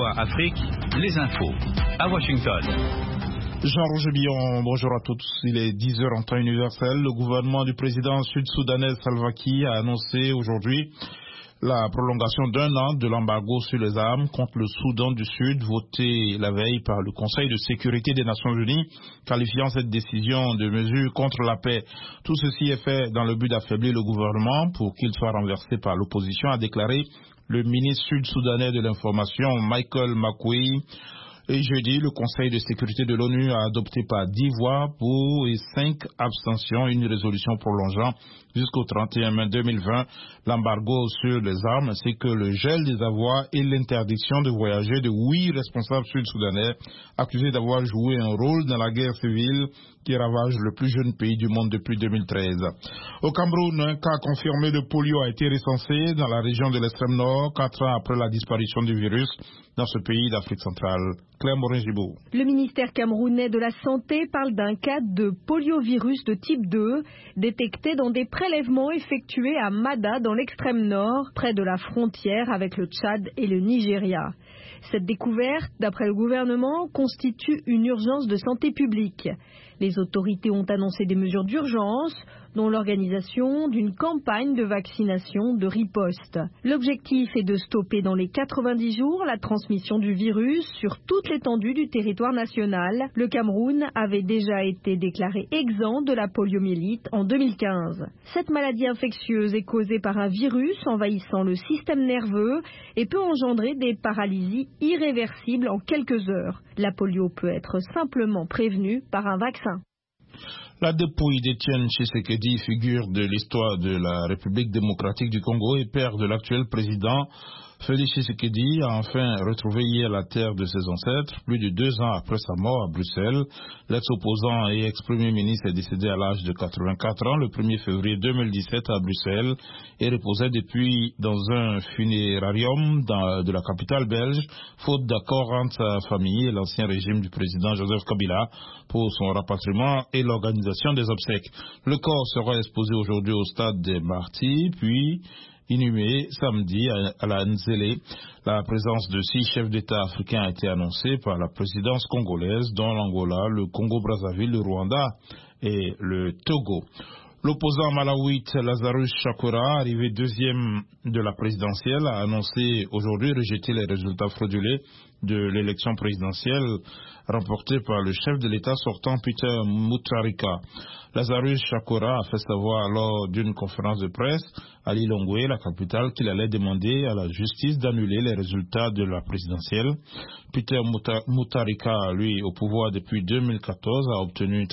VOA Afrique, les infos. À Washington. Jean-Roger Billon, bonjour à tous. Il est 10h en temps universel. Le gouvernement du président sud-soudanais Salva Kiir a annoncé aujourd'hui la prolongation d'un an de l'embargo sur les armes contre le Soudan du Sud, voté la veille par le Conseil de sécurité des Nations Unies, qualifiant cette décision de mesure contre la paix. Tout ceci est fait dans le but d'affaiblir le gouvernement pour qu'il soit renversé par l'opposition, a déclaré le ministre sud-soudanais de l'information Michael Makuei. Et jeudi, le Conseil de sécurité de l'ONU a adopté par 10 voix pour et 5 abstentions une résolution prolongeant jusqu'au 31 mai 2020 l'embargo sur les armes ainsi que le gel des avoirs et l'interdiction de voyager de 8 responsables sud-soudanais accusés d'avoir joué un rôle dans la guerre civile qui ravage le plus jeune pays du monde depuis 2013. Au Cameroun, un cas confirmé de polio a été recensé dans la région de l'extrême nord 4 ans après la disparition du virus dans ce pays d'Afrique centrale. Claire Morin-Gibault. Le ministère camerounais de la Santé parle d'un cas de poliovirus de type 2 détecté dans des prélèvements effectués à Mada dans l'extrême nord, près de la frontière avec le Tchad et le Nigeria. Cette découverte, d'après le gouvernement, constitue une urgence de santé publique. Les autorités ont annoncé des mesures d'urgence, dont l'organisation d'une campagne de vaccination de riposte. L'objectif est de stopper dans les 90 jours la transmission du virus sur toute l'étendue du territoire national. Le Cameroun avait déjà été déclaré exempt de la poliomyélite en 2015. Cette maladie infectieuse est causée par un virus envahissant le système nerveux et peut engendrer des paralysies irréversibles en quelques heures. La polio peut être simplement prévenue par un vaccin. La dépouille d'Étienne Tshisekedi, figure de l'histoire de la République démocratique du Congo et père de l'actuel président Félix Tshisekedi, a enfin retrouvé hier la terre de ses ancêtres, plus de 2 ans après sa mort à Bruxelles. L'ex-opposant et ex-premier ministre est décédé à l'âge de 84 ans le 1er février 2017 à Bruxelles et reposait depuis dans un funérarium de la capitale belge, faute d'accord entre sa famille et l'ancien régime du président Joseph Kabila pour son rapatriement et l'organisation des obsèques. Le corps sera exposé aujourd'hui au stade des Martyrs, puis inhumé samedi à la Nzélé. La présence de 6 chefs d'État africains a été annoncée par la présidence congolaise, dont l'Angola, le Congo-Brazzaville, le Rwanda et le Togo. L'opposant malawite Lazarus Chakwera, arrivé 2e de la présidentielle, a annoncé aujourd'hui rejeter les résultats fraudulés de l'élection présidentielle remportée par le chef de l'État sortant Peter Mutharika. Lazarus Chakwera a fait savoir lors d'une conférence de presse à Lilongwe, la capitale, qu'il allait demander à la justice d'annuler les résultats de la présidentielle. Peter Mutharika, lui, au pouvoir depuis 2014, a obtenu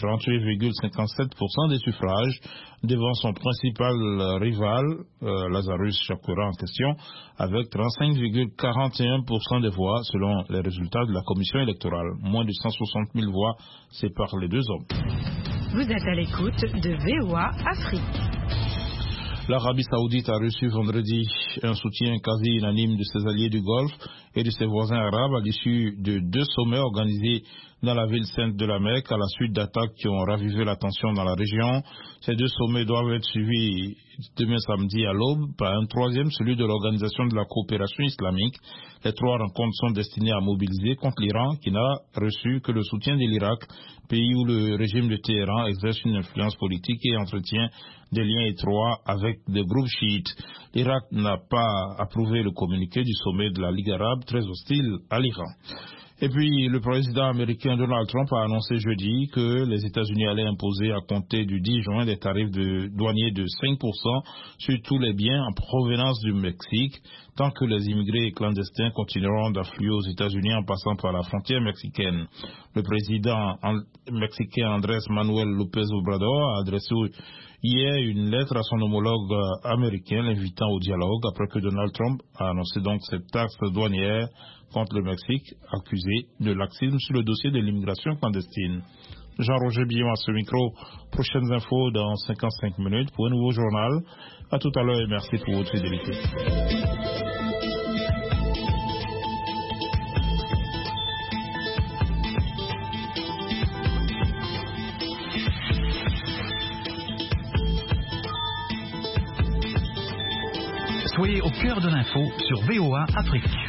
38,57% des suffrages devant son principal rival, Lazarus Chakwera en question, avec 35,41% des voix selon les résultats de la commission électorale. Moins de 160 000 voix séparent les deux hommes. Vous êtes à l'écoute de VOA Afrique. L'Arabie Saoudite a reçu vendredi un soutien quasi unanime de ses alliés du Golfe et de ses voisins arabes à l'issue de 2 sommets organisés dans la ville sainte de la Mecque à la suite d'attaques qui ont ravivé la tension dans la région. Ces 2 sommets doivent être suivis demain samedi à l'aube par un 3e, celui de l'Organisation de la coopération islamique. Les 3 rencontres sont destinées à mobiliser contre l'Iran qui n'a reçu que le soutien de l'Irak, pays où le régime de Téhéran exerce une influence politique et entretient des liens étroits avec des groupes chiites. L'Irak n'a pas approuvé le communiqué du sommet de la Ligue arabe très hostile à l'Iran. Et puis, le président américain Donald Trump a annoncé jeudi que les États-Unis allaient imposer à compter du 10 juin des tarifs douaniers de 5% sur tous les biens en provenance du Mexique, tant que les immigrés clandestins continueront d'affluer aux États-Unis en passant par la frontière mexicaine. Le président mexicain Andrés Manuel López Obrador a adressé hier une lettre à son homologue américain l'invitant au dialogue après que Donald Trump a annoncé donc cette taxe douanière contre le Mexique, accusé de laxisme sur le dossier de l'immigration clandestine. Jean-Roger Billon à ce micro. Prochaines infos dans 55 minutes pour un nouveau journal. À tout à l'heure et merci pour votre fidélité. Soyez au cœur de l'info sur VOA Afrique.